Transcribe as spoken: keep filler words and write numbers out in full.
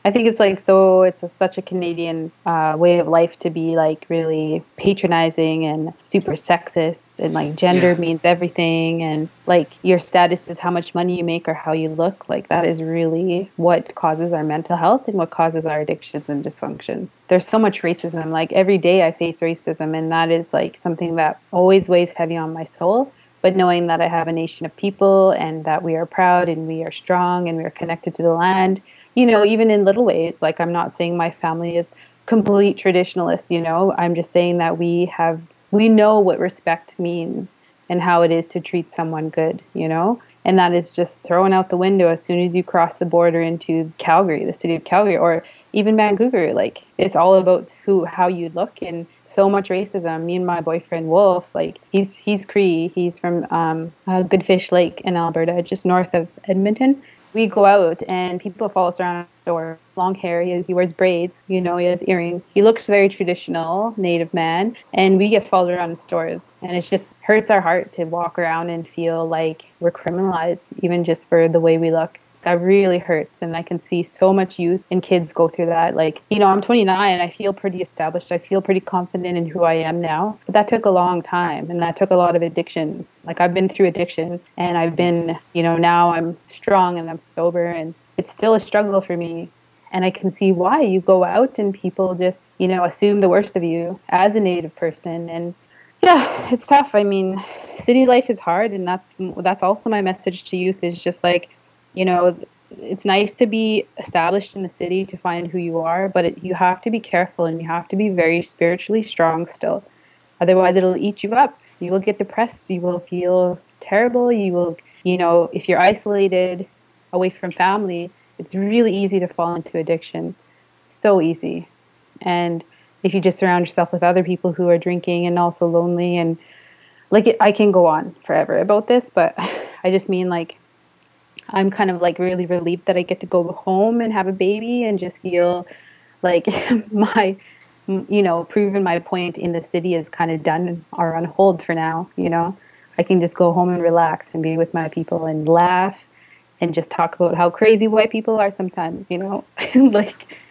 I think it's like so it's a, such a Canadian uh, way of life to be like really patronizing and super sexist, and like Yeah. gender means everything, and like your status is how much money you make or how you look. Like that is really what causes our mental health and what causes our addictions and dysfunction. There's so much racism. Like every day I face racism, and that is like something that always weighs heavy on my soul. But knowing that I have a nation of people and that we are proud and we are strong and we are connected to the land, you know, even in little ways. Like, I'm not saying my family is complete traditionalists, you know, I'm just saying that we have, we know what respect means and how it is to treat someone good, you know, and that is just thrown out the window as soon as you cross the border into Calgary, the city of Calgary, or even Vancouver. Like, it's all about who, how you look, and so much racism. Me and my boyfriend Wolf, like he's he's Cree, he's from um, uh, Goodfish Lake in Alberta, just north of Edmonton. We go out and people follow us around the door. Long hair, he, he wears braids, you know, he has earrings. He looks very traditional, native man, and we get followed around in stores. And it just hurts our heart to walk around and feel like we're criminalized, even just for the way we look. That really hurts, and I can see so much youth and kids go through that. Like, you know, I'm twenty-nine and I feel pretty established. I feel pretty confident in who I am now, but that took a long time, and that took a lot of addiction. Like, I've been through addiction, and I've been, you know, now I'm strong and I'm sober, and it's still a struggle for me. And I can see why. You go out and people just, you know, assume the worst of you as a native person. And yeah, it's tough. I mean, city life is hard, and that's that's also my message to youth, is just like, you know, it's nice to be established in the city to find who you are, but it, you have to be careful and you have to be very spiritually strong still. Otherwise, it'll eat you up. You will get depressed. You will feel terrible. You will, you know, if you're isolated away from family, it's really easy to fall into addiction. So easy. And if you just surround yourself with other people who are drinking and also lonely, and like it, I can go on forever about this, but I just mean like I'm kind of like really relieved that I get to go home and have a baby and just feel like my, you know, proving my point in the city is kind of done or on hold for now. You know, I can just go home and relax and be with my people and laugh and just talk about how crazy white people are sometimes, you know, like